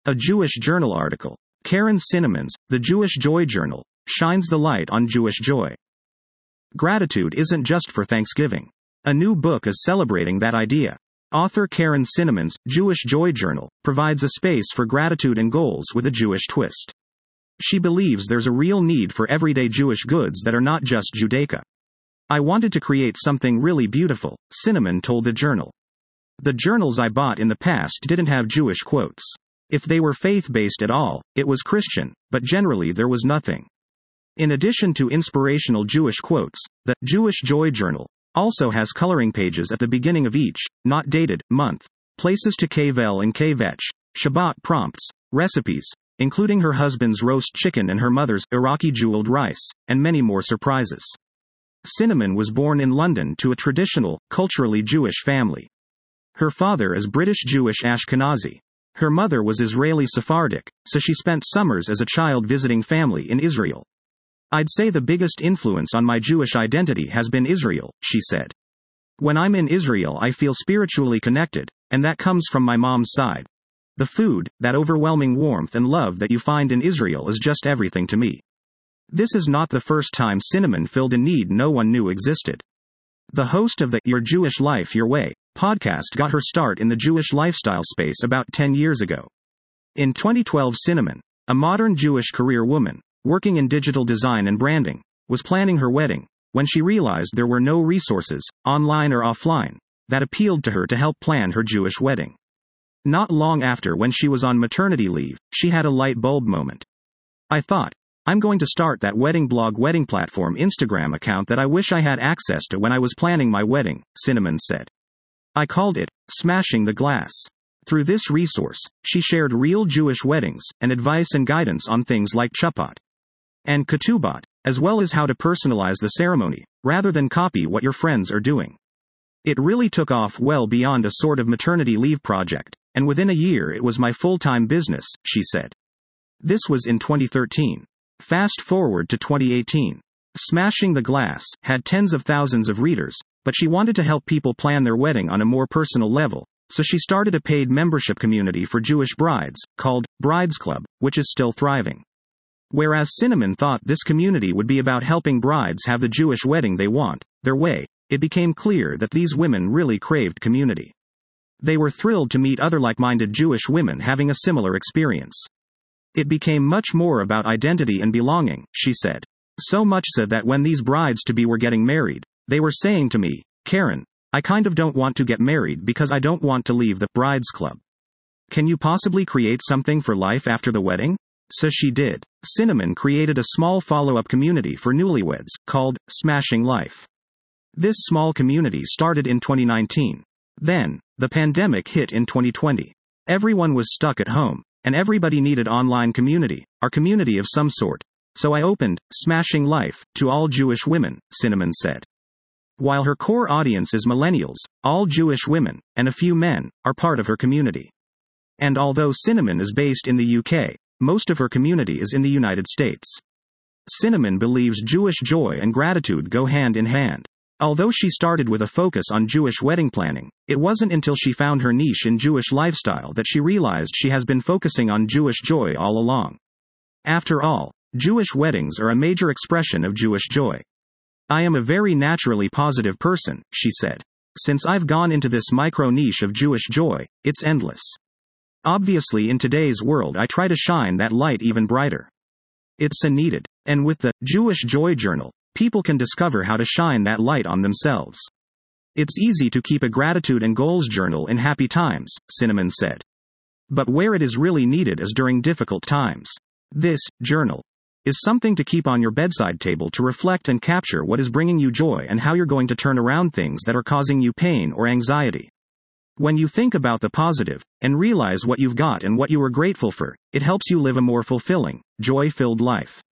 A Jewish Journal article. Karen Cinnamons, The Jewish Joy Journal, shines the light on Jewish joy. Gratitude isn't just for Thanksgiving. A new book is celebrating that idea. Author Karen Cinnamons, Jewish Joy Journal, provides a space for gratitude and goals with a Jewish twist. She believes there's a real need for everyday Jewish goods that are not just Judaica. I wanted to create something really beautiful, Cinnamon told the journal. The journals I bought in the past didn't have Jewish quotes. If they were faith-based at all, it was Christian, but generally there was nothing. In addition to inspirational Jewish quotes, the Jewish Joy Journal also has coloring pages at the beginning of each, not dated, month, places to Kavel and Kvetch, Shabbat prompts, recipes, including her husband's roast chicken and her mother's Iraqi jeweled rice, and many more surprises. Cinnamon was born in London to a traditional, culturally Jewish family. Her father is British Jewish Ashkenazi. Her mother was Israeli Sephardic, so she spent summers as a child visiting family in Israel. I'd say the biggest influence on my Jewish identity has been Israel, she said. When I'm in Israel, I feel spiritually connected, and that comes from my mom's side. The food, that overwhelming warmth and love that you find in Israel is just everything to me. This is not the first time Cinnamon filled a need no one knew existed. The host of the Your Jewish Life Your Way podcast got her start in the Jewish lifestyle space about 10 years ago. In 2012, Cinnamon, a modern Jewish career woman, working in digital design and branding, was planning her wedding, when she realized there were no resources, online or offline, that appealed to her to help plan her Jewish wedding. Not long after, when she was on maternity leave, she had a light bulb moment. I thought, I'm going to start that wedding blog wedding platform Instagram account that I wish I had access to when I was planning my wedding, Cinnamon said. I called it Smashing the Glass. Through this resource, she shared real Jewish weddings and advice and guidance on things like Chuppot and Ketubot, as well as how to personalize the ceremony, rather than copy what your friends are doing. It really took off well beyond a sort of maternity leave project, and within a year it was my full-time business, she said. This was in 2013. Fast forward to 2018. Smashing the Glass had tens of thousands of readers, but she wanted to help people plan their wedding on a more personal level, so she started a paid membership community for Jewish brides, called Brides Club, which is still thriving. Whereas Cinnamon thought this community would be about helping brides have the Jewish wedding they want, their way, it became clear that these women really craved community. They were thrilled to meet other like-minded Jewish women having a similar experience. It became much more about identity and belonging, she said. So much so that when these brides-to-be were getting married, they were saying to me, Karen, I kind of don't want to get married because I don't want to leave the Brides Club. Can you possibly create something for life after the wedding? So she did. Cinnamon created a small follow-up community for newlyweds, called Smashing Life. This small community started in 2019. Then, the pandemic hit in 2020. Everyone was stuck at home, and everybody needed online community, our community of some sort. So I opened Smashing Life to all Jewish women, Cinnamon said. While her core audience is millennials, all Jewish women, and a few men, are part of her community. And although Cinnamon is based in the UK, most of her community is in the United States. Cinnamon believes Jewish joy and gratitude go hand in hand. Although she started with a focus on Jewish wedding planning, it wasn't until she found her niche in Jewish lifestyle that she realized she has been focusing on Jewish joy all along. After all, Jewish weddings are a major expression of Jewish joy. I am a very naturally positive person, she said. Since I've gone into this micro niche of Jewish joy, it's endless. Obviously, in today's world, I try to shine that light even brighter. It's a needed. And with the Jewish Joy Journal, people can discover how to shine that light on themselves. It's easy to keep a gratitude and goals journal in happy times, Cinnamon said. But where it is really needed is during difficult times. This journal is something to keep on your bedside table to reflect and capture what is bringing you joy and how you're going to turn around things that are causing you pain or anxiety. When you think about the positive, and realize what you've got and what you are grateful for, it helps you live a more fulfilling, joy-filled life.